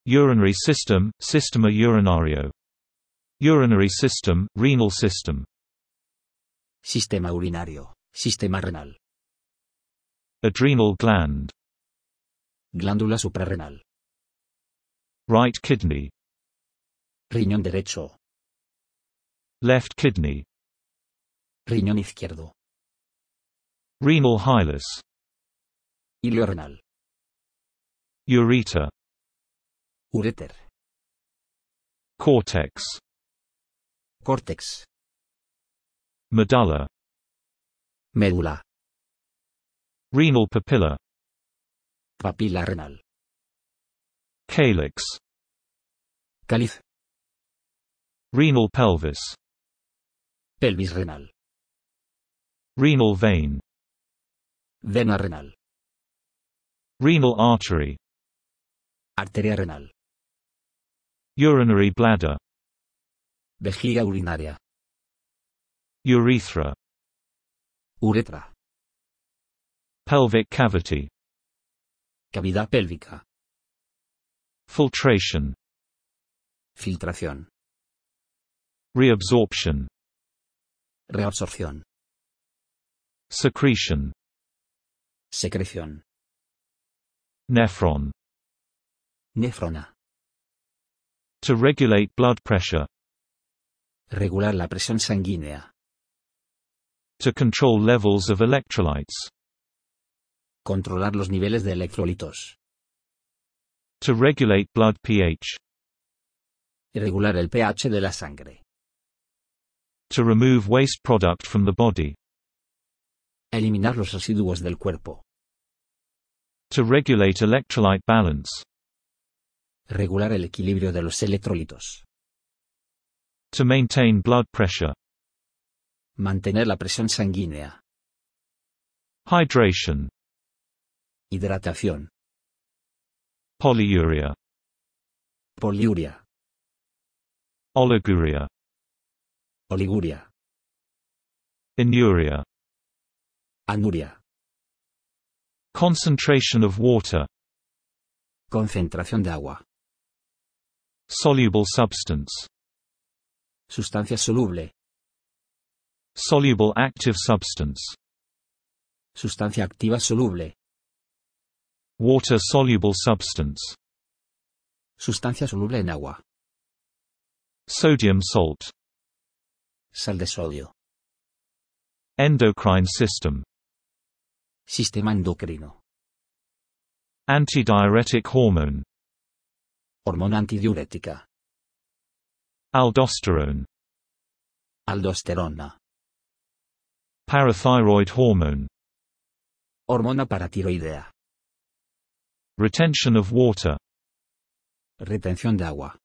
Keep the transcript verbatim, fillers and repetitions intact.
Urinary system, sistema urinario. Urinary system, renal system. Sistema urinario, sistema renal. Adrenal gland. Glándula suprarrenal. Right kidney. Riñón derecho. Left kidney. Riñón izquierdo. Renal hilus. Hilo renal. Ureter. Uréter. Cortex. Córtex. Medulla. Médula. Renal papilla. Papila renal. Calyx. Cáliz. Renal pelvis. Pelvis renal. Renal vein. Vena renal. Renal artery. Arteria renal. Urinary bladder. Vejiga urinaria. Urethra. Uretra. Pelvic cavity. Cavidad pélvica. Filtration. Filtración. Reabsorption. Reabsorción. Secretion. Secreción. Nephron. Néfrona. To regulate blood pressure. Regular la presión sanguínea. To control levels of electrolytes. Controlar los niveles de electrolitos. To regulate blood pH. Regular el pH de la sangre. To remove waste product from the body. Eliminar los residuos del cuerpo. To regulate electrolyte balance. Regular el equilibrio de los electrolitos. To maintain blood pressure. Mantener la presión sanguínea. Hydration. Hidratación. Polyuria. Poliuria. Oliguria. Oliguria. Inuria. Anuria. Concentration of water. Concentración de agua. Soluble substance. Sustancia soluble. Soluble active substance. Sustancia activa soluble. Water soluble substance. Sustancia soluble en agua. Sodium salt. Sal de sodio. Endocrine system. Sistema endocrino. Antidiuretic hormone. Hormona antidiurética. Aldosterone. Aldosterona. Parathyroid hormone. Hormona paratiroidea. Retention of water. Retención de agua.